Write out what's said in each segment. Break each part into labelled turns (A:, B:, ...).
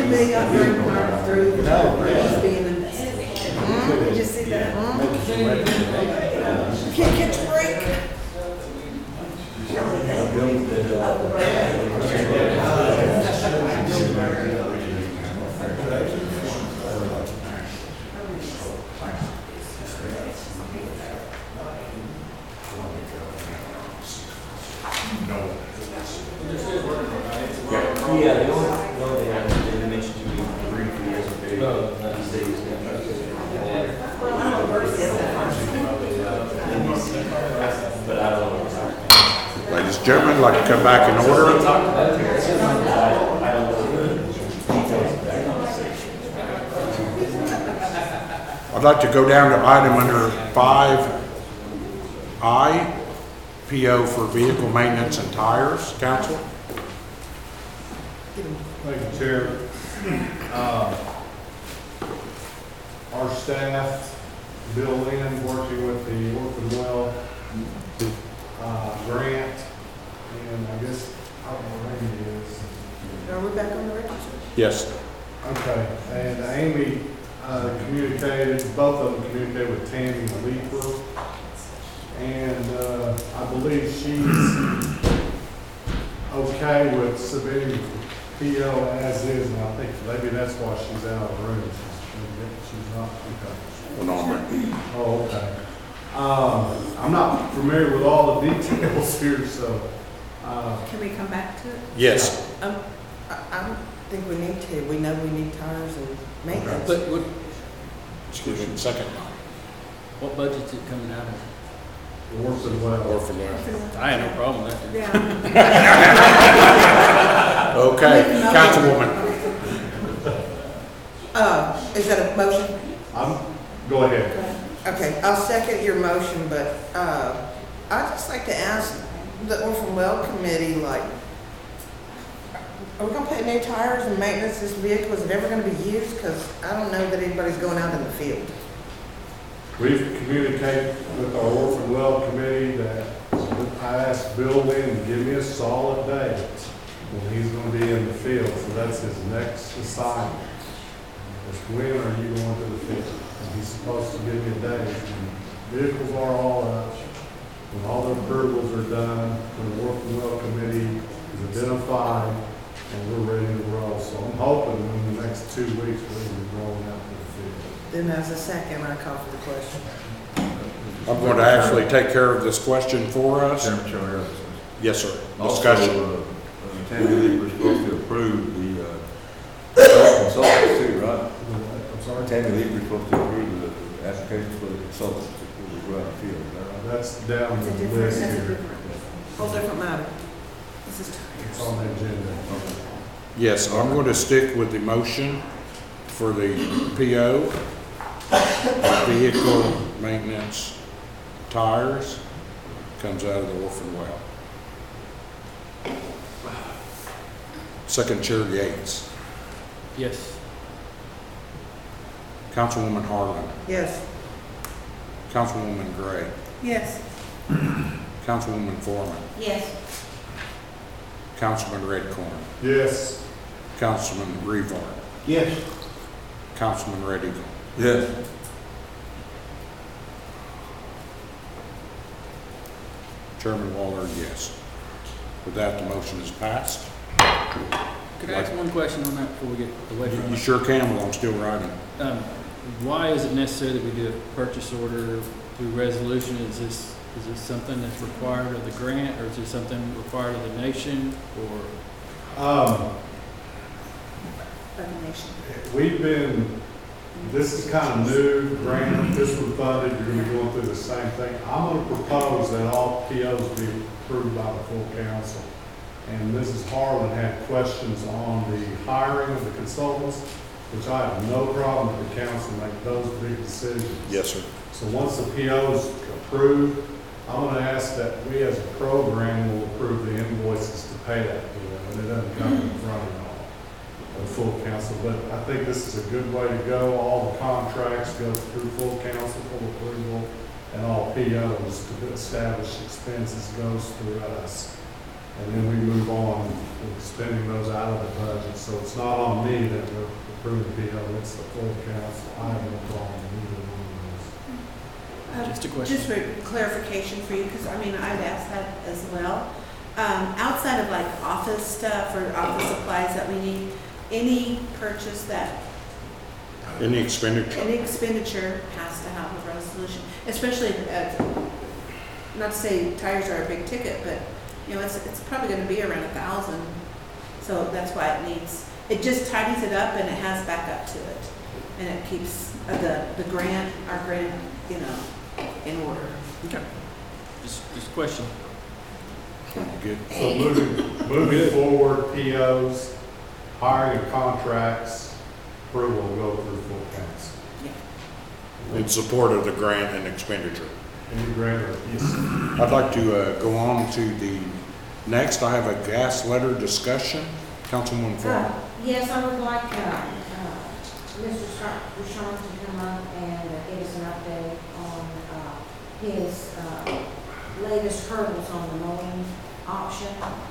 A: me, I bring mine through. Just being in the Did you see that? Can't catch a break.
B: Yeah, the only thing I didn't mention to you briefly is these days. But I don't know.
C: Ladies and gentlemen, I'd like to come back in order. I'd like to go down to item under 5I, PO for vehicle maintenance and tires. Council?
D: Thank you, Chair. Our staff, Bill Lynn, working with the Orphan Well grant, and I guess, I don't know what Amy is.
A: Are we back on the register?
C: Yes.
D: Okay, and Amy communicated, both of them communicated with Tammy Leeper, and I believe she's okay with submitting PO as is, and I think maybe that's why she's out of the room. She's not, okay.
C: One moment.
D: Oh, okay. I'm not familiar with all the details here, so,
A: Can we come back to it?
C: Yes.
A: I don't think we need to. We know we need tires and maintenance.
E: But what,
C: Excuse me, second.
E: what budget's it coming out of?
D: the Orphan Well.
C: Orphan Well.
E: I have no problem with that.
A: Yeah.
C: Okay, Councilwoman.
A: Is that a motion?
D: Go ahead.
A: Okay, I'll second your motion, but I'd just like to ask the Orphan Well Committee, like, are we gonna put new tires and maintenance this vehicle? Is it ever gonna be used? Because I don't know that anybody's going out in the field.
D: We've communicated with our Orphan Well Committee that I asked Bill Lynn to give me a solid date when he's gonna be in the field, so that's his next assignment. Is when are you going to the field? And he's supposed to give me a date. When vehicles are all up, when all the approvals are done, when the Orphan Well Committee is identified, and we're ready to roll. So I'm hoping in the next 2 weeks, we'll be rolling out to the field.
A: Then as a second, I call for the question.
C: I'm going to actually take care of this question for us.
F: Chairman,
C: Yes, sir.
F: also,
C: Discussion.
F: Tammy Lee was supposed to approve the consultants too, right?
D: I'm sorry?
F: Tammy Lee was supposed to approve the application for the consultants that will go out in the field, is that right?
D: That's down
A: That's a
D: the
A: different,
D: list
A: that's a
D: here.
A: whole different matter. This is
D: It's
A: tires.
D: on the agenda.
C: Yes, I'm going to stick with the motion for the PO, vehicle maintenance tires, comes out of the Orphan Well. Second Chair Yates.
E: Yes.
C: Councilwoman Harlan.
A: Yes.
C: Councilwoman Gray.
A: Yes.
C: Councilwoman Foreman.
A: Yes.
C: Councilman Redcorn.
D: Yes.
C: Councilman Revar.
D: Yes.
C: Councilman Red Eagle.
F: Yes.
C: Chairman Waller, yes. With that, the motion is passed.
E: Could I ask one question on that before we get away from
C: You
E: it?
C: sure can, while I'm still writing.
E: Why is it necessary that we do a purchase order through resolution? Is this something that's required of the grant, or is this something required of the nation, or?
D: We've been, this is kind of new, grant, this was funded, you're gonna be going through the same thing. I'm gonna propose that all POs be approved by the full council. And Mrs. Harlan had questions on the hiring of the consultants, which I have no problem with the council make those big decisions.
C: Yes, sir.
D: So once the PO is approved, I'm gonna ask that we as a program will approve the invoices to pay that PO, and it doesn't come in front of all the full council. But I think this is a good way to go. All the contracts go through full council, full approval, and all POs to establish expenses goes through us. and then we move on with spending those out of the budget. So it's not on me that we're approving the PO, it's the full council. I have no problem with either one of those.
E: Just a question.
G: Just for clarification for you, because I mean, I've asked that as well. Outside of like office stuff or office supplies that we need, any purchase that,
C: Any expenditure?
G: any expenditure has to have a resolution, especially, not to say tires are a big ticket, but, you know, it's probably gonna be around 1,000. So that's why it just tidies it up and it has backup to it. And it keeps our grant, you know, in order.
E: Okay. Just a question.
C: Good.
D: So moving forward, POs, hiring of contracts, approval will go through full council.
C: In support of the grant and expenditure.
D: Any grant or, yes,
C: I'd like to go on to the next. I have a gas letter discussion. Councilwoman Farmer.
H: Yes, I would like Mr. Scott Bouchon to come up and give us an update on his latest hurdles on the mowing option.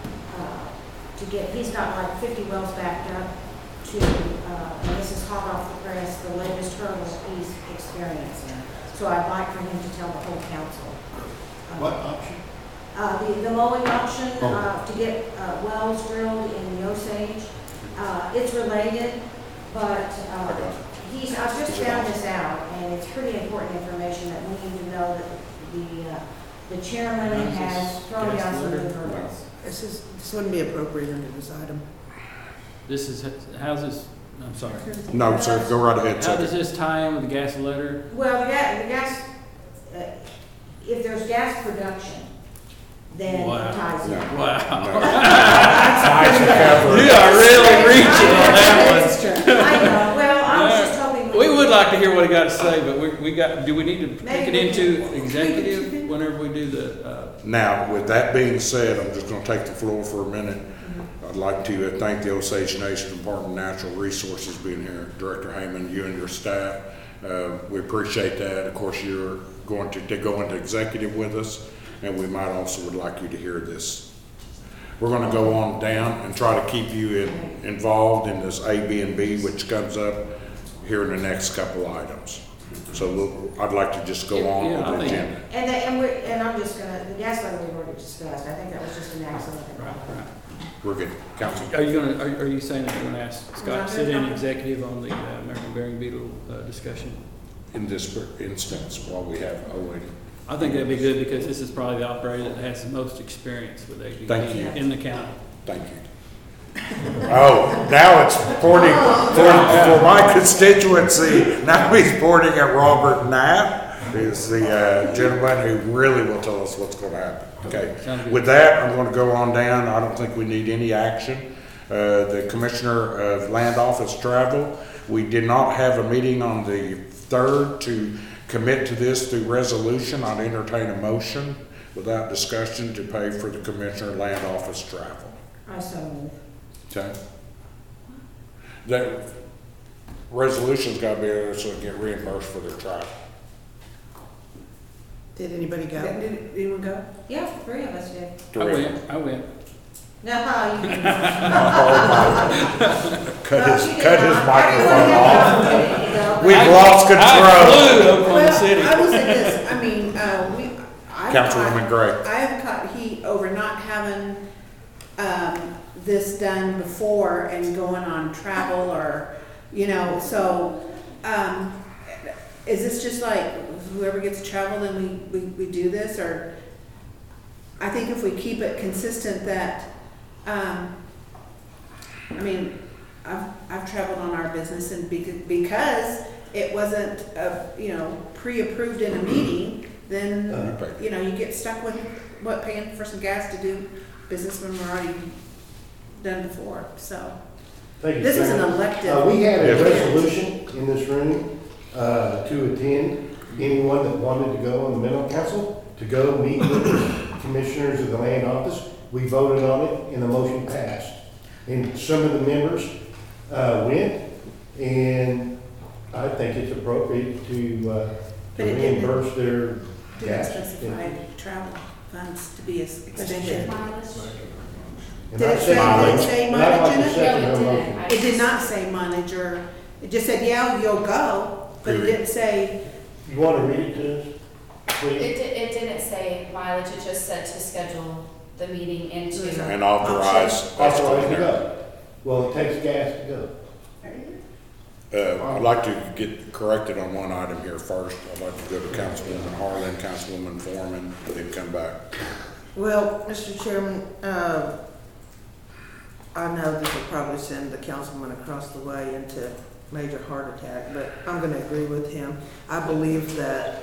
H: He's got like 50 wells backed up to, and this is hot off the press, the latest hurdles he's experiencing. So I'd like for him to tell the whole council.
F: What option?
H: The mowing option, to get wells drilled in the Osage. It's related, but I've just found this out, and it's pretty important information that we need to know that the chairman has thrown down some new hurdles.
A: This wouldn't be appropriate under this item.
E: How's this, I'm sorry.
C: No, sir, go right ahead.
E: How does
C: Second.
E: this tie in with the gas letter?
H: Well, the gas, if there's gas production, then it
E: Wow.
H: ties in.
E: Wow.
C: No.
E: You are really reaching on that one.
H: I know, well, I was just hoping.
E: We would like to hear what he got to say, but do we need to take it
H: Maybe we
E: into
H: can-
E: executive whenever we do the,
C: Now, with that being said, I'm just going to take the floor for a minute. I'd like to thank the Osage Nation Department of Natural Resources being here. Director Heyman, you and your staff, we appreciate that. Of course, you're going to go into executive with us, and we might also would like you to hear this. We're going to go on down and try to keep you involved in this A, B, and B, which comes up here in the next couple items. So I'd like to just go on
E: Yeah,
C: with
E: I
C: the
E: think-
C: agenda.
H: And I'm just gonna, the gas letter we've already discussed, I think that was just an accident.
E: right.
C: We're good. Council.
E: Are you saying that you're gonna ask Scott to sit in executive on the American Bearing Beetle discussion?
C: In this instance, while we have a lady.
E: I think that'd be good because this is probably the operator that has the most experience with ABB
C: Thank you.
E: in the county.
C: Thank you. Oh, now it's pointing for my constituency. Now he's pointing at Robert Knapp, who's the gentleman who really will tell us what's going to happen. Okay.
E: Sounds good.
C: With that, I'm going to go on down. I don't think we need any action. The Commissioner of Land Office Travel, we did not have a meeting on the 3rd to commit to this through resolution. I'd entertain a motion without discussion to pay for the Commissioner of Land Office Travel.
H: I so move.
C: Okay. That resolution's gotta be there so they get reimbursed for their travel.
A: Did anybody go?
G: Did anyone go?
H: Yeah, 3 of us did.
E: I went.
H: No, you didn't.
C: Cut his microphone off. We've lost control.
E: I flew to Oklahoma
A: Well,
E: City.
A: I will say this, I mean,
C: Councilwoman Gray.
A: I have caught heat over not having, this done before and going on travel or, you know, so, is this just like whoever gets to travel, then we do this, or? I think if we keep it consistent that, I mean, I've traveled on our business and because it wasn't, pre-approved in a meeting, then, you get stuck with paying for some gas to do business when we're already done before, so.
I: Thank you,
A: This is an
I: Chairman.
A: elective.
I: We had a
C: Yes.
I: resolution in this room to attend anyone that wanted to go on the mental council, to go meet with the commissioners of the land office. We voted on it and the motion passed. And some of the members went, and I think it's appropriate to
A: But it didn't-
I: reimburse their
A: Didn't
I: gas.
A: specify travel funds to be expended.
I: And
A: Did
I: I
A: it say-
I: second-
A: did it say
I: but I'd like
A: mileage in
I: to
A: it?
I: second
J: No,
I: her
J: it didn't.
I: motion.
J: I
G: It did
J: just-
G: not say mileage or, it just said, yeah, you'll go, but it
C: Period.
G: didn't say,
I: You want to read it to us, please?
J: It didn't say mileage, it just said to schedule the meeting into.
C: And authorize us to
I: Authorized
C: go
I: to
C: there.
I: go. Well, it takes gas to go.
C: I'd like to get corrected on one item here first. I'd like to go to Councilwoman Harlan, Councilwoman Foreman, and then come back.
A: Well, Mr. Chairman, I know this will probably send the councilman across the way into major heart attack, but I'm gonna agree with him. I believe that,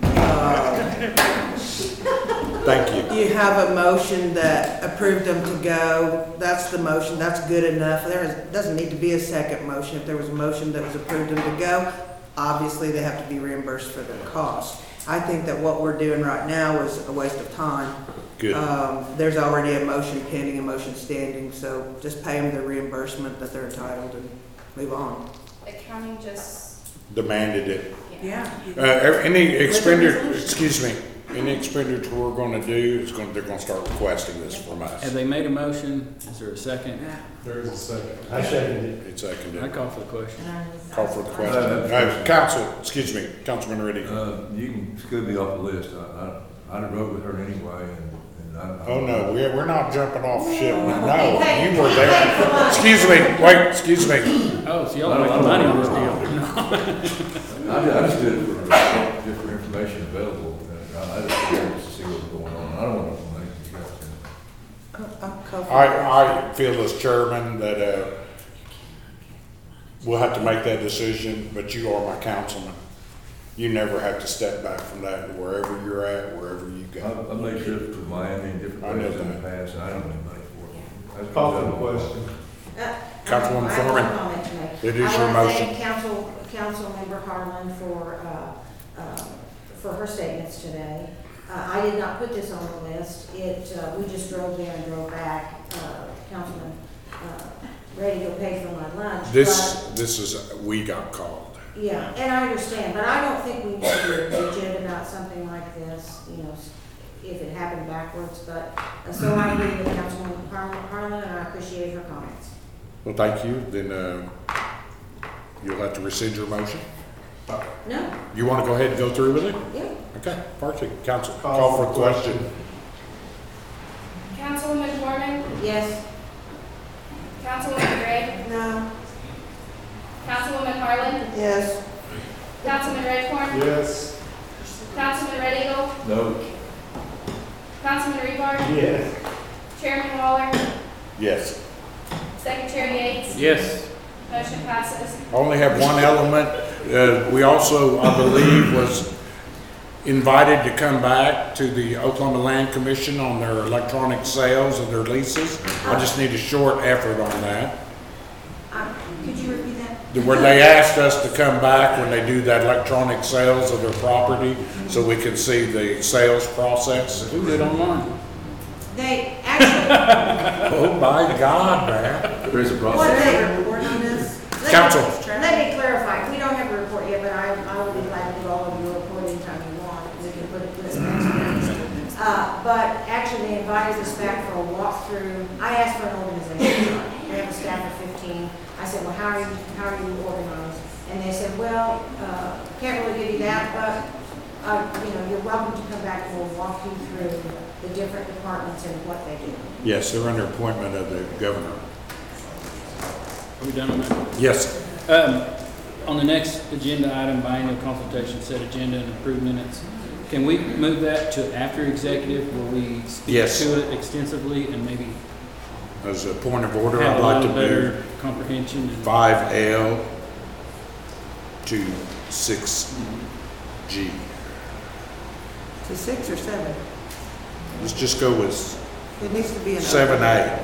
C: Thank you.
A: you have a motion that approved them to go. That's the motion, that's good enough. Doesn't need to be a second motion. If there was a motion that was approved them to go, obviously they have to be reimbursed for their costs. I think that what we're doing right now is a waste of time.
C: Good.
A: There's already a motion pending, a motion standing, so just pay them the reimbursement that they're entitled and move on.
J: The county just,
C: Demanded it.
G: yeah.
C: Any expenditure, excuse me, any expenditure we're gonna do, they're gonna start requesting this from us.
E: Have they made a motion? Is there a second?
D: There is a second.
I: I seconded it.
C: It's seconded.
E: I call for the question.
C: Call for the question. Council, excuse me, Councilman Reddy.
F: You can scoot me off the list. I'd wrote with her anyway, and I.
C: Oh, no, we're not jumping off ship. No, you were there. Excuse me, wait, excuse me.
E: Oh, so y'all are making money on this deal.
F: I just did it for just for information available, and I just wanted to see what was going on. I don't want to make you guys.
A: I'll call for the
C: I feel as chairman that, we'll have to make that decision, but you are my councilman. You never have to step back from that, wherever you're at, wherever you go.
F: I've made trips to Miami and different
C: I know
F: places in the
C: that.
F: past, and I don't need money for it. That's
D: Call
F: what
D: for
F: I'm
D: the
F: doing.
D: question.
C: Councilwoman
H: I have one
C: Foreman.
H: comment to make.
C: It is your
H: I want
C: motion.
H: to thank Councilmember Harlan for her statements today. I did not put this on the list. We just drove there and drove back. Councilman Reddy paid for my lunch.
C: This is, we got called.
H: Yeah, and I understand, but I don't think we need to be rigid about something like this, if it happened backwards, but, so I agree with Councilwoman Harlan, and I appreciate her comments.
C: Well, thank you. Then, you'll have to rescind your motion.
H: No,
C: You want to go ahead and go through with it?
H: yeah,
C: Okay, perfect. Council, call for the question.
J: Councilwoman Foreman,
H: yes,
J: Councilwoman Gray,
A: No,
J: Councilwoman Harlan,
A: yes,
J: Councilman Redcorn,
D: Yes.
J: Councilman Red Eagle,
F: No,
J: Councilman Rebar,
I: Yes.
J: Chairman Waller,
C: Yes.
J: Secretary Yates,
E: Yes.
J: motion passes.
C: I only have one element. We also, I believe, was invited to come back to the Oklahoma Land Commission on their electronic sales of their leases. I just need a short effort on that.
H: could you repeat that?
C: Where they asked us to come back when they do that electronic sales of their property, so we can see the sales process.
E: Do it online.
H: They actually,
C: Oh my God, man.
F: there is a
H: what
F: process.
H: they,
A: report on this?
C: Council.
H: let me clarify, we don't have a report yet, but I would be glad to do all of your report anytime you want, we can put it this next month. But actually, they invited us back for a walkthrough. I asked for an organization chart. They have a staff of 15. I said, well, how are you organized? And they said, well, can't really give you that, but, you're welcome to come back and we'll walk you through the different departments and what they do.
C: Yes, they're under appointment of the governor.
E: Are we done on that?
C: Yes.
E: On the next agenda item, biennial consultation, set agenda and approved minutes. Can we move that to after executive where we speak
C: Yes.
E: to it extensively and maybe
C: As a point of order,
E: have
C: I'd
E: a
C: like to
E: little
C: do
E: better comprehension?
C: 5L to 6G.
A: To 6 or 7?
C: Let's just go with
A: It needs to be an.
C: 7A.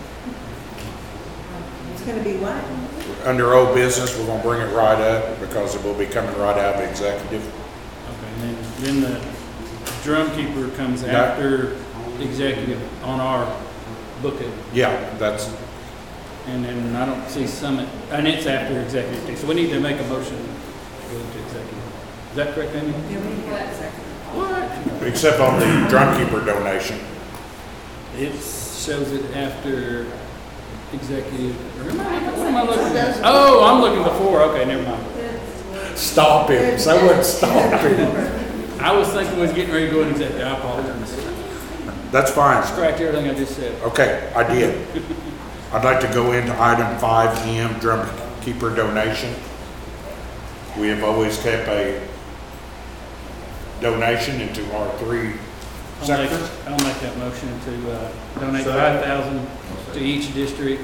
A: It's gonna be what?
C: Under old business, we're gonna bring it right up because it will be coming right out of executive.
E: Okay, and then the drum keeper comes
C: No.
E: after executive on our book it.
C: Yeah, that's,
E: And then I don't see summit, and it's after executive too. So we need to make a motion to go into executive. Is that correct, Amy?
C: except on the drumkeeper donation.
E: It's shows it after executive, or what am I looking at? Oh, I'm looking before, okay, never mind.
C: Stop him, someone stop him.
E: I was thinking we was getting ready to go in executive, I apologize.
C: That's fine.
E: Scratch everything I just said.
C: Okay, I did. I'd like to go into item 5M, drum keeper donation. We have always kept a donation into our 3 sectors.
E: I'll make that motion to donate
D: Second.
E: 5,000 to each district.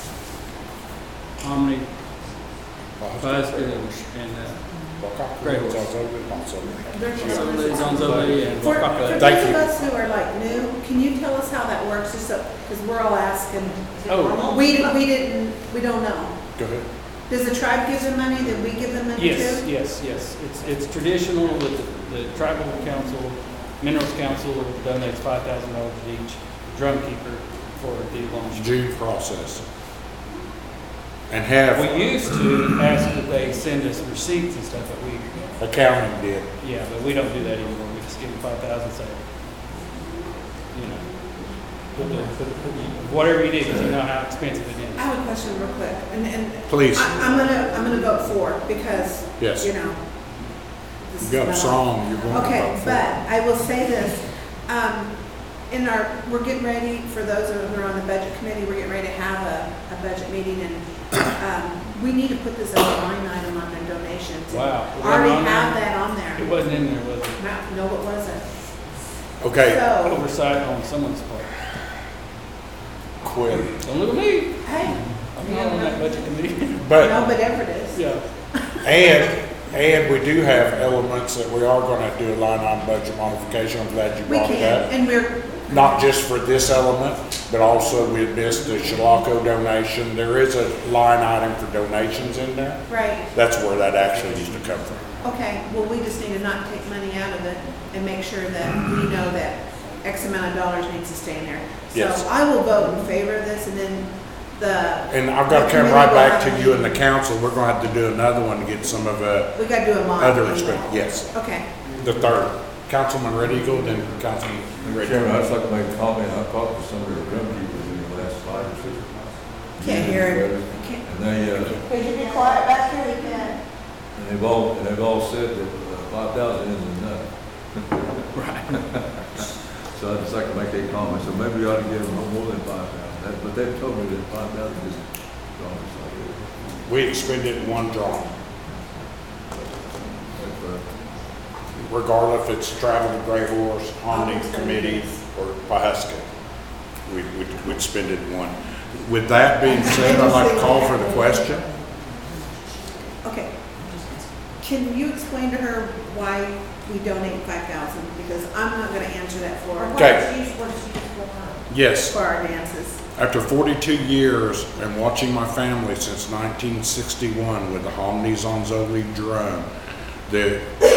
E: Omni, Buzzard, and Great Horse. Zonzoli, and
G: For
E: Wakaka.
C: Thank
G: those of
C: you.
G: us who are like new, can you tell us how that works, just so, because we're all asking.
E: Oh.
G: We don't know.
C: Go ahead.
G: Does the tribe give them money, then we give them money too?
E: Yes. It's traditional that the tribal council, minerals council donates $5,000 to each drum keeper for the launch.
C: Due process. And have,
E: We used to ask that they send us receipts and stuff, but
C: accounting did.
E: but we don't do that anymore. We just give them 5,000, say, whatever you do, because you know how expensive it
G: I
E: is.
G: have a question real quick, and
C: Please,
G: I'm gonna vote for, because,
C: yes.
G: you
C: You
G: know. this is
C: got a
G: not-
C: song you're going to
G: Okay,
C: vote for.
G: but I will say this, we're getting ready, for those of us who are on the budget committee, we're getting ready to have a budget meeting, and we need to put this as a line item on their donations.
E: Wow. Was that
G: Already
E: on there?
G: have that on
E: It
G: there.
E: wasn't in there, was it?
G: No, it wasn't.
C: Okay,
G: So,
E: Oversight on someone's part.
C: quit.
E: Don't look at me.
G: hey,
E: I'm not on that budget committee.
C: But,
G: no, but Everett is.
E: Yeah.
C: and we do have elements that we are going to do a line item budget modification. I'm glad you
G: We
C: brought it
G: can,
C: up.
G: and we're,
C: Not just for this element, but also we missed the Shalaco donation. There is a line item for donations in there.
G: right,
C: That's where that actually used to come from.
G: okay, well, we just need to not take money out of it and make sure that we know that X amount of dollars needs to stay in there.
C: Yes.
G: So I will vote in favor of this, and then
C: And I've got to come right back to you and the council. We're going to have to do another one to get some of
G: we gotta do a mod.
C: other
G: anyway.
C: expense. Yes,
G: Okay,
C: the third. Councilman Red Eagle, then Councilman Red
F: Chairman, I'd
C: Eagle.
F: just like to make a comment. I talked to some of the drum keepers in the last 5 or 6 months.
G: can't hear it. Can't-
F: And they,
G: Could you be quiet back here? We can.
F: and they've all said that 5,000 isn't enough.
E: Right.
F: So I'd just like to make that comment. So maybe we ought to give them no more than 5,000. But they've told me that 5,000 isn't strong. So
C: We expended one drawing,
F: that's,
C: regardless if it's Travel to Gray Horse, Omni Committee, or Pahuska. We'd expended one. With that being said, I'd like to call for the question.
G: Okay. Can you explain to her why we donate 5,000? Because I'm not gonna answer that for her,
C: Okay.
H: What is she for her?
C: Yes.
G: for our dances.
C: After 42 years and watching my family since 1961 with the Hominy Zonzoli drum, the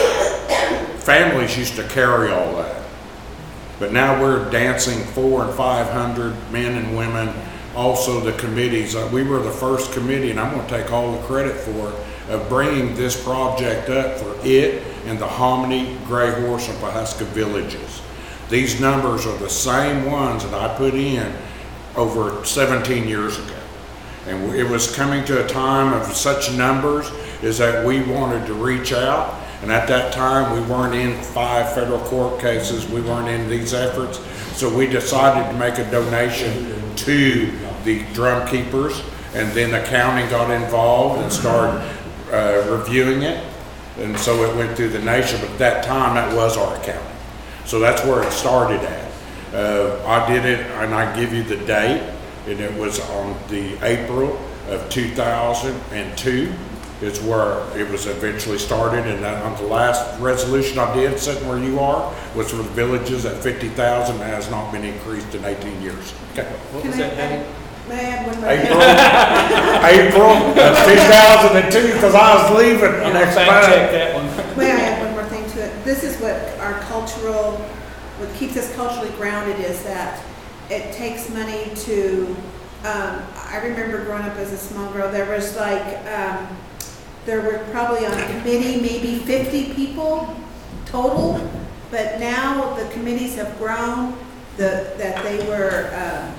C: families used to carry all that. But now we're dancing 400 and 500 men and women. Also the committees, we were the first committee, and I'm going to take all the credit for it, of bringing this project up for it and the Hominy, Gray Horse, and Pahuska villages. These numbers are the same ones that I put in over 17 years ago. And it was coming to a time of such numbers is that we wanted to reach out. And at that time, we weren't in 5 federal court cases. We weren't in these efforts. So we decided to make a donation to the drum keepers. And then the county got involved and started reviewing it. And so it went through the nation. But at that time, that was our county. So that's where it started at. I did it, and I give you the date, and it was on the April of 2002 is where it was eventually started, and then on the last resolution I did, sitting where you are, was for the villages at 50,000, that has not been increased in 18 years. Okay.
E: What
G: Can
E: was
G: I
E: that date?
G: May I add one more
C: April,
G: thing?
C: April of 2002, because I was leaving the next
E: Fact check
C: month.
E: that one.
G: May I add one more thing to it? This is what our cultural, what keeps us culturally grounded is that it takes money to, I remember growing up as a small girl, there was like, there were probably on a committee, maybe 50 people total, but now the committees have grown, that they were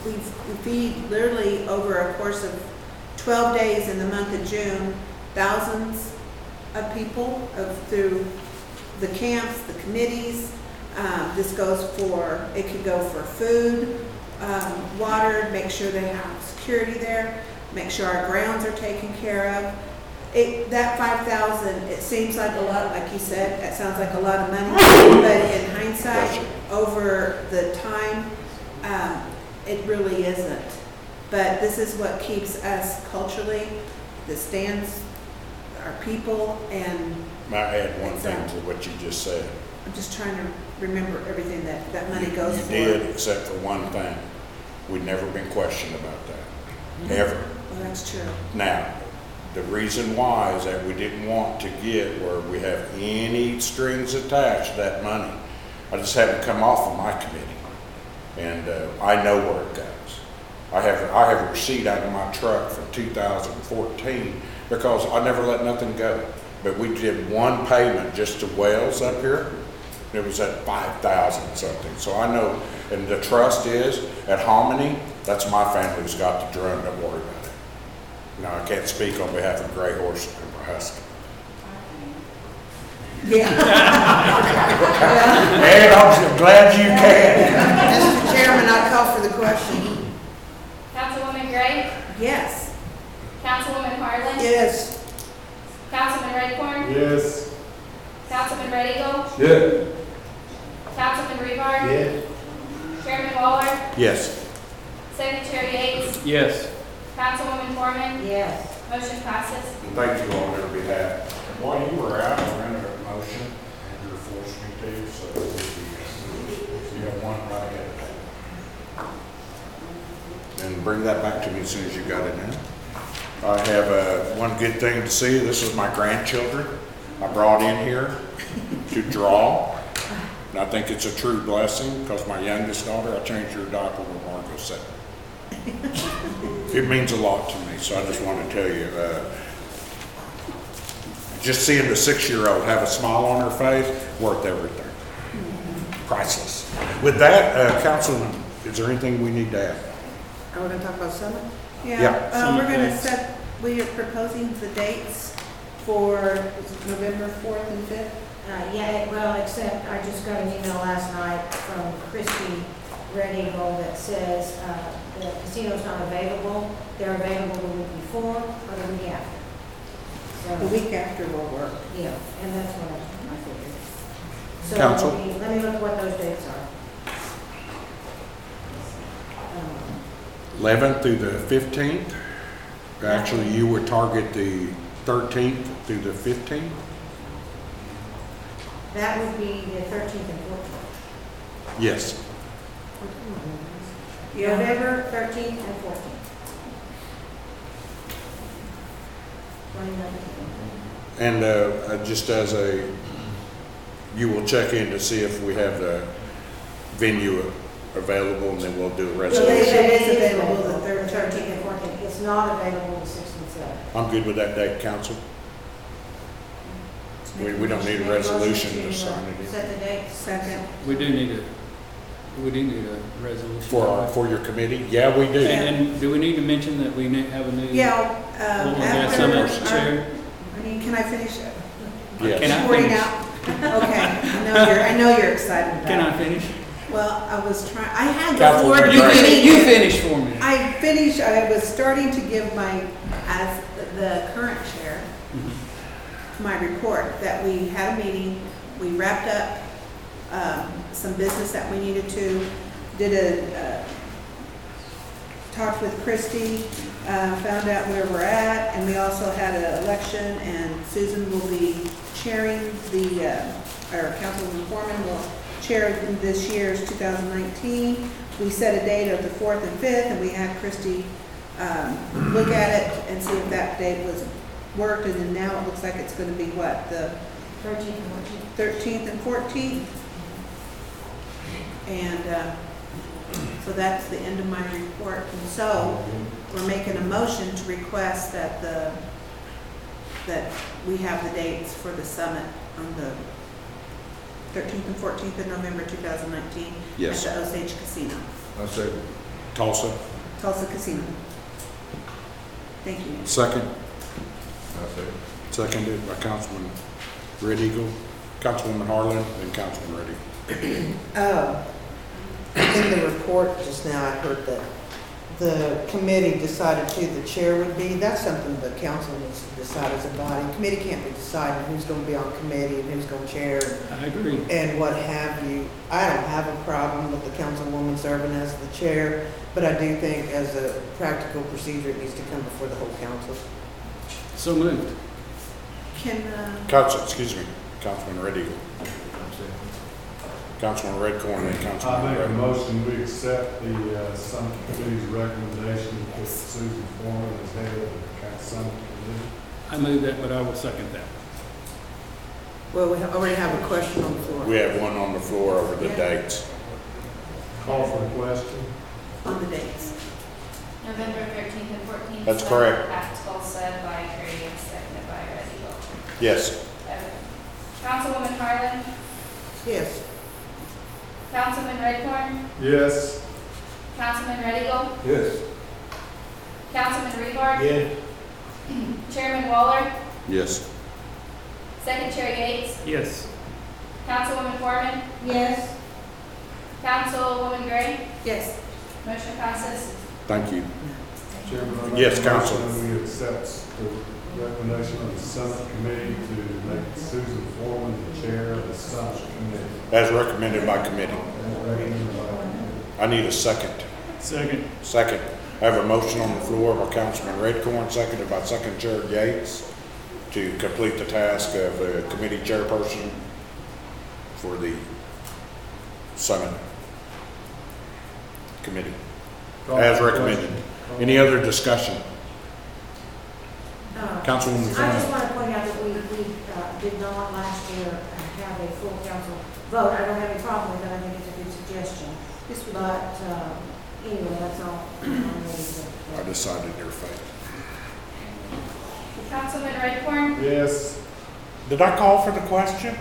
G: we feed literally over a course of 12 days in the month of June, thousands of people through the camps, the committees. This goes for, it could go for food, water, make sure they have security there, make sure our grounds are taken care of. That 5,000, it seems like a lot, like you said, that sounds like a lot of money, but in hindsight, over the time, it really isn't. But this is what keeps us culturally, the stands, our people, and
C: May I add one thing to what you just said?
G: I'm just trying to remember everything that money goes
C: You
G: for.
C: did, except for one thing. We've never been questioned about that, ever.
G: Well, that's true.
C: Now, the reason why is that we didn't want to get where we have any strings attached to that money. I just had to come off of my committee, and I know where it goes. I have a receipt out of my truck from 2014 because I never let nothing go. But we did one payment just to Wells up here. It was at 5,000 something. So I know, and the trust is at Hominy. That's my family who's got the drum. Don't worry about it. Now, I can't speak on behalf of Gray Horse and Husky.
G: Yeah.
C: And I'm glad you can.
A: Mr. Chairman, I call for the question.
J: Councilwoman Gray,
G: Yes.
J: Councilwoman Harlan,
A: Yes.
J: Councilman Redcorn,
D: Yes.
J: Councilman Red Eagle,
F: Yeah.
J: Councilman Rebar,
I: Yes.
J: Chairman Waller,
C: Yes.
J: Secretary Yates,
E: Yes.
J: Councilwoman Foreman,
H: Yes.
J: motion passes.
C: And thank you all on their behalf. While you were out, I ran a motion, and you forced me to, so you have one right ahead of that. And bring that back to me as soon as you got it in. I have one good thing to see. This is my grandchildren I brought in here to draw. And I think it's a true blessing because my youngest daughter, I changed her diaper when Margot said it means a lot to me, so I just want to tell you, just seeing the 6-year-old have a smile on her face, worth everything. Priceless. With that, Councilman, is there anything we need to add?
A: Are we gonna talk about Summit?
C: Yeah.
G: Yeah, we're gonna
E: Dates.
G: set, we are proposing the dates for November 4th and 5th.
H: Yeah, well, except I just got an email last night from Christy Red Eagle that says the casino's not available. They're available the week before or the week after.
G: The
H: So,
G: week after will work.
H: yeah, and that's what I figured. So
C: Council?
H: let me look what those dates are.
C: 11th through the 15th? Actually, you would target the 13th through the 15th?
H: That would be the 13th and 14th.
C: Yes.
H: November 13th and 14th. 2019.
C: And just as you will check in to see if we have the venue available, and then we'll do a
G: So
C: resolution.
G: it is available the
H: 13th and 14th. It's not available the 6th and 7th.
C: I'm good with that date, council. We don't need a resolution to sign it
H: Set the date.
G: Second.
E: We do need a resolution.
C: for your committee. Yeah, we do.
E: And do we need to mention that we have a new?
G: Yeah,
E: Well, we got
G: after,
E: Summit chair.
G: I mean, can I finish it?
C: Yes.
E: Can I
G: Reporting
E: finish?
G: out? Okay, I know you're excited about it.
E: Can I finish?
G: Well, I was trying, I had the
C: Councilwoman
G: floor.
C: Gray.
E: You finish for me.
G: I was starting to give as the current chair, my report that we had a meeting, we wrapped up some business that we needed to, talked with Christy, found out where we're at, and we also had an election, and Susan will be chairing or Councilwoman Foreman will chair this year's 2019. We set a date of the 4th and 5th, and we had Christy look at it and see if that date was worked, and then now it looks like it's gonna be what, the
H: 13th and 14th.
G: 13th and 14th? And so that's the end of my report. And so we're making a motion to request that that we have the dates for the summit on the 13th and 14th of November 2019
C: Yes.
G: at the Osage Casino.
F: I say,
C: Tulsa,
G: Tulsa Casino. Thank you.
C: second.
F: I say,
C: Seconded by Councilman Red Eagle, Councilwoman Harlan, and Councilman Red Eagle.
A: In the report just now, I heard that the committee decided who the chair would be. That's something the council needs to decide as a body. Committee can't be deciding who's going to be on committee and who's going to chair
E: I agree.
A: and what have you. I don't have a problem with the councilwoman serving as the chair, but I do think as a practical procedure, it needs to come before the whole council.
E: So moved.
G: Can,
C: Councilman Red Eagle,
F: I'm saying,
C: Councilman Redcorn, and
D: I
C: Councilman
D: make a
C: Red.
D: motion, we accept the Summit Committee's recommendation to put Susan Foreman as head of the Summit Committee.
E: I move that, but I will second that.
A: Well, we already have a question on the floor.
C: We have one on the floor over the
G: Yeah.
C: dates.
D: Call for the question.
G: on the dates.
J: November 13th and 14th.
C: That's correct.
J: At Tulsa by Grady, seconded by Red Eagle.
C: Yes.
J: Councilwoman Harlan,
A: Yes.
J: Councilman Redcorn,
D: Yes.
J: Councilman Red Eagle,
F: yes,
J: Councilman Rebar,
I: Yeah.
J: Chairman Waller,
C: Yes.
J: Second Chair Yates,
E: Yes.
J: Councilwoman Foreman,
H: Yes.
J: Councilwoman Gray,
G: Yes.
J: motion passes.
C: Thank you.
D: Chairman, I make
C: Yes,
D: a
C: Counsel.
D: motion, we accept the recommendation of the Summit Committee to make Susan Foreman the chair of the Summit Committee.
C: As recommended by committee.
D: As recommended by
C: I need a second.
E: Second.
C: Second. I have a motion on the floor by Councilman Redcorn, seconded by Second Chair Yates, to complete the task of the committee chairperson for the Summit Committee, as recommended. Any other discussion? Councilwoman
H: I just
C: Foreman.
H: want to point out that we did not last year have a full council vote. I don't have any problem with it. I think it's a good suggestion.
G: Yes, we do.
H: But anyway, that's all.
C: I decided their fate.
J: Councilman Redcorn,
D: Yes.
C: Did I call for the question?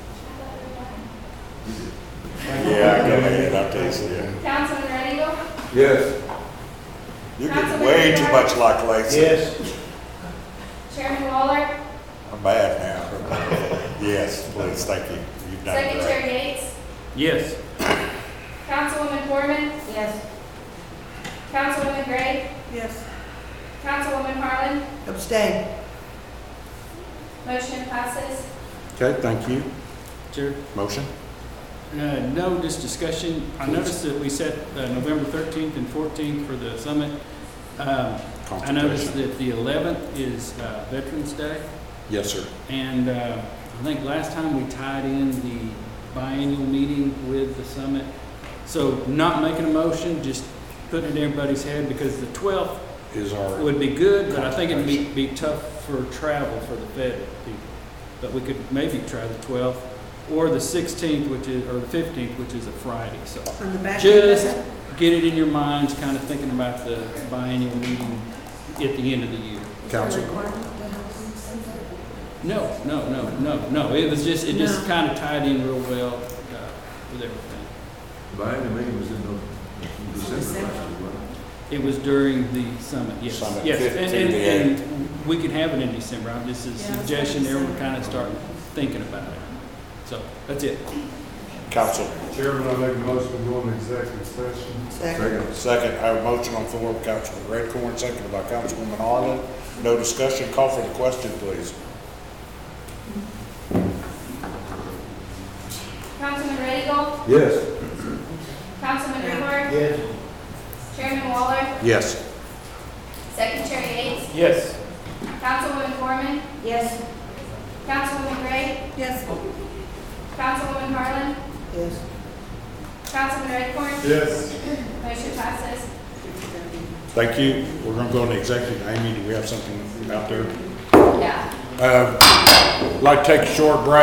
C: Yeah, go ahead, I'll tell you something.
J: Councilman Red Eagle,
F: yes,
C: You're
J: getting
C: getting
J: way
C: way
J: too
C: too
J: much
C: much like Lacey.
I: Yes.
J: Chairman Waller,
C: I'm bad now. Yes, please, thank you. You've done
J: Second
C: great.
J: Chair Yates,
E: Yes.
J: Councilwoman Foreman,
H: Yes.
J: Councilwoman Gray,
G: Yes.
J: Councilwoman Harlan,
A: Abstain.
J: motion passes.
C: Okay, thank you.
E: Chair.
C: Motion?
E: No, just discussion. I noticed that we set November 13th and 14th for the summit. I noticed
C: Consultation.
E: that the 11th is Veterans Day.
C: Yes, sir.
E: And I think last time we tied in the biannual meeting with the summit. So not making a motion, just putting it in everybody's head, because the 12th
C: Is our,
E: would be good, but I think it'd be tough for travel for the Fed people. But we could maybe try the 12th or the 16th, or the 15th, which is a Friday. So
G: On the back.
E: just get it in your minds, kind of thinking about the biannual meeting at the end of the year.
C: council?
E: No. It was just, it just kind of tied in real well with everything.
F: behind the meeting was in December, wasn't
E: It was during the summit, yes.
C: Summit,
E: Yes,
C: 15th to
E: and we could have it in December. I'm just a
G: Yeah,
E: suggestion, everyone
G: December.
E: kind of start thinking about it. So, that's it.
C: Council.
D: Chairman, I make a motion to go into executive session.
A: Second.
C: Second, I have a motion on the floor by Councilman Redcorn, seconded by Councilwoman Harlan. No discussion. Call for the question, please.
J: Councilman Red Eagle,
F: it? Yes.
J: Councilman Rebar,
I: Yes.
J: Chairman Waller,
C: Yes.
J: Second Chair Yates,
E: Yes.
J: Councilwoman Foreman,
H: Yes.
J: Councilwoman Gray,
G: Yes.
J: Councilwoman Harlan,
A: Yes.
J: Councilman Redcorn,
D: Yes.
J: motion passes.
C: Thank you. We're going to go into executive. Amy, do we have something out there?
J: Yeah.
C: Like to take a short break.